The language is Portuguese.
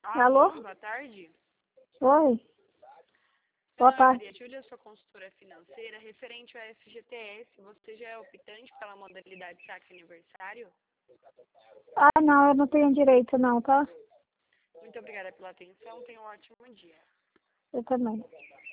Alô? Boa tarde. Oi? Boa Senhora tarde. Maria Júlia, sua consultora financeira, referente ao FGTS, você já é optante pela modalidade saque aniversário? Ah, não, eu não tenho direito não, tá? Muito obrigada pela atenção, tenha um ótimo dia. Eu também.